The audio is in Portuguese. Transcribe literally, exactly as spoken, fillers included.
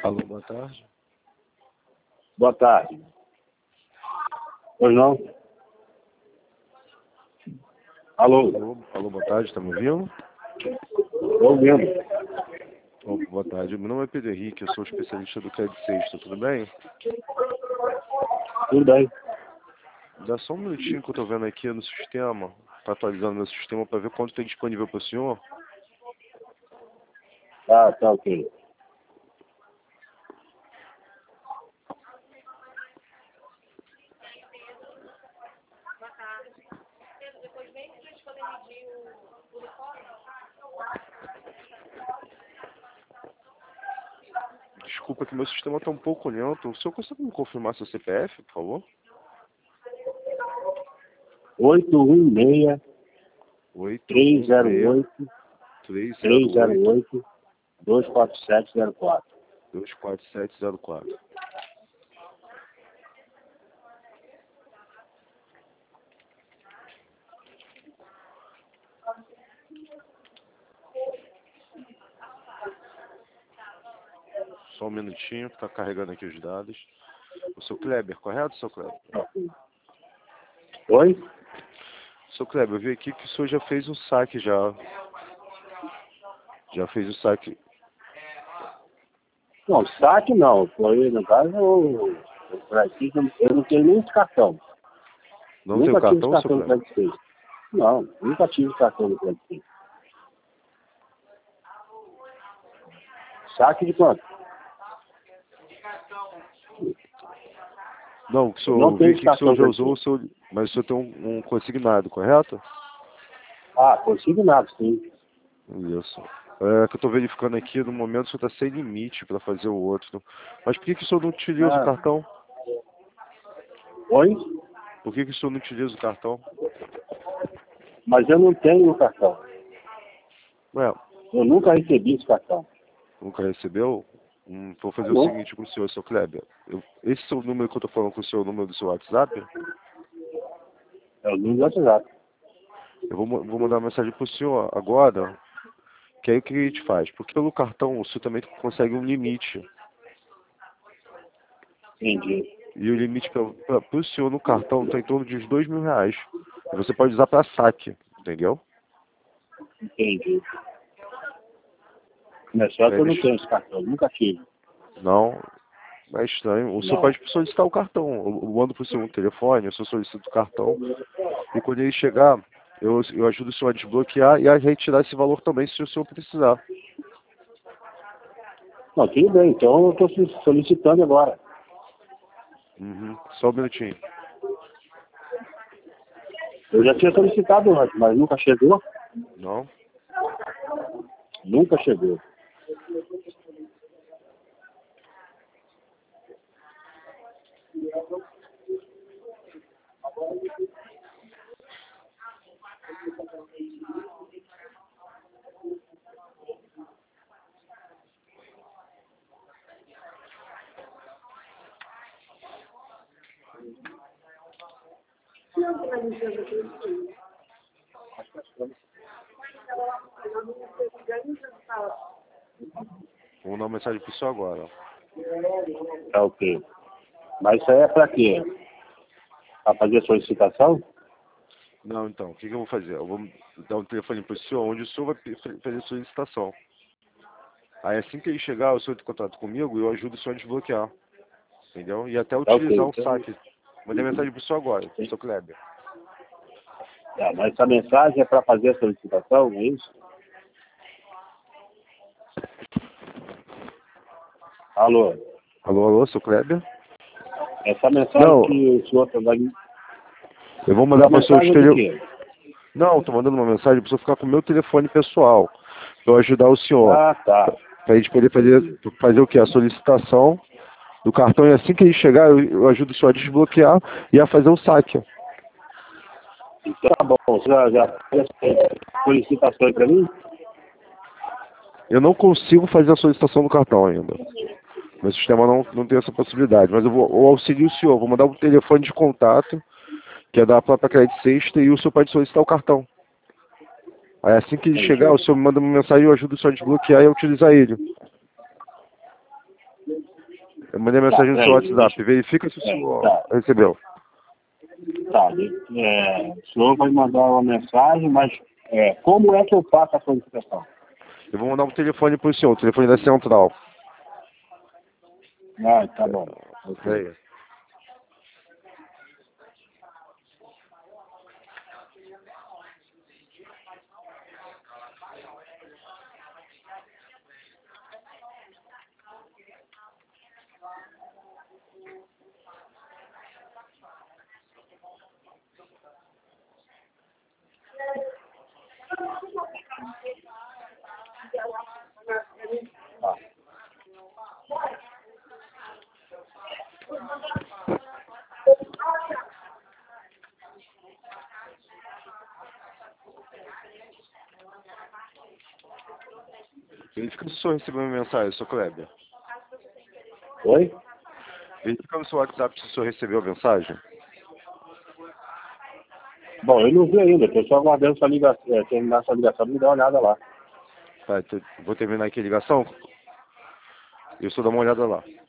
Alô, boa tarde. Boa tarde. Pois não? Alô? Alô, alô, boa tarde, tá me ouvindo? Estou ouvindo. Oh, boa tarde, meu nome é Pedro Henrique, eu sou especialista do Credit Sexta, tudo bem? Tudo bem. Dá só um minutinho que eu tô vendo aqui no sistema, tá atualizando meu sistema para ver quanto tem disponível para o senhor. Tá, tá ok. Desculpa que meu sistema tá um pouco lento. O senhor consegue me confirmar seu C P F, por favor? oito um seis, oito três um zero seis, oito, três três zero zero oito, oito, dois quatro sete zero quatro. dois quatro sete zero quatro. Só um minutinho, que tá carregando aqui os dados. O seu Kleber, correto, seu Kleber? Oi? Seu Kleber, eu vi aqui que o senhor já fez um saque já. Já fez o saque. Não, saque não. Foi, no caso, eu, eu, eu não tenho nem esse cartão. Não tem o Nunca tive esse cartão, seu cartão do Kleber? Credit Suisse. Não, nunca tive esse cartão do Credit Suisse. Saque de quanto? Não, o senhor, Não eu vi tenho aqui esse que o senhor cartão já do usou o seu, mas o senhor tem um, um consignado, correto? Ah, consignado, sim. Isso. É que eu tô verificando aqui, no momento o senhor está sem limite para fazer o outro. Mas por que, que o senhor não utiliza o Ah, cartão? oi? Por que, que o senhor não utiliza o cartão? Mas eu não tenho o cartão. Ué, Eu nunca recebi esse cartão. nunca recebeu? Hum, vou fazer o Não. seguinte com o senhor, seu Kleber. Eu, esse seu número que eu tô falando com o senhor, o número do seu WhatsApp, É o número do WhatsApp. eu vou, vou mandar uma mensagem pro senhor agora, que aí o que a gente faz? Porque pelo cartão o senhor também consegue um limite. Entendi. E o limite para o senhor no cartão está em torno de uns dois mil reais. E você pode usar para saque, entendeu? Entendi. Mas só que eu não Eles, tenho esse cartão. Nunca tive. não, é estranho. O senhor Não. pode solicitar o cartão. Eu, eu mando para o senhor um telefone, o senhor solicita o cartão. E quando ele chegar, eu, eu ajudo o senhor a desbloquear e a retirar esse valor também, se o senhor precisar. Não, tudo bem. Então eu estou solicitando agora. Uhum. Só um minutinho. Eu já tinha solicitado antes, mas nunca chegou. Não? Nunca chegou. Vou mandar uma mensagem para o senhor agora. Tá ok. Mas isso aí é para quê? Para fazer solicitação? Não, então, o que, que eu vou fazer? Eu vou dar um telefone para o senhor, onde o senhor vai pe- fazer a solicitação. Aí assim que ele chegar, o senhor entra em contato comigo e eu ajudo o senhor a desbloquear. Entendeu? E até Tá ok. utilizar o Então, saque. Mandei mensagem pro senhor agora, pro seu Kleber. tá, mas essa mensagem é para fazer a solicitação, é isso? Alô? Alô, alô, seu Kleber? Essa mensagem Não, que o senhor tá vai... eu vou mandar Essa para o senhor mensagem os é do tele... quê? Não, tô mandando uma mensagem para o senhor ficar com o meu telefone pessoal. Pra eu ajudar o senhor. Ah, tá. Pra gente poder fazer, fazer o quê? A solicitação do cartão. E assim que ele chegar, eu, eu ajudo o senhor a desbloquear e a fazer o saque. Então tá bom. Você já, já fez a solicitação para mim? Eu não consigo fazer a solicitação do cartão ainda. Meu sistema não, não tem essa possibilidade. Mas eu vou eu auxilio o senhor. Vou mandar um telefone de contato, que é da própria Credit Sexta, e o senhor pode solicitar o cartão. Aí assim que ele chegar, Entendi. o senhor me manda uma mensagem e eu ajudo o senhor a desbloquear e a utilizar ele. Eu mandei mensagem no Tá, seu peraí, WhatsApp. deixa- Verifica se o É, senhor tá. recebeu. Tá, é, o senhor vai mandar uma mensagem, mas é, como é que eu faço a solicitação? Eu vou mandar um telefone pro senhor, o telefone da central. Ah, tá bom. Peraí. Tá. Verifica se o senhor recebeu minha mensagem, senhor Kleber. Oi? Verifica no seu WhatsApp se o senhor recebeu a mensagem. Bom, eu não vi ainda, estou só aguardando sua ligação, é, terminar sua ligação, me dá uma olhada lá. Tá, te- vou terminar aqui a ligação. E o senhor dá uma olhada lá.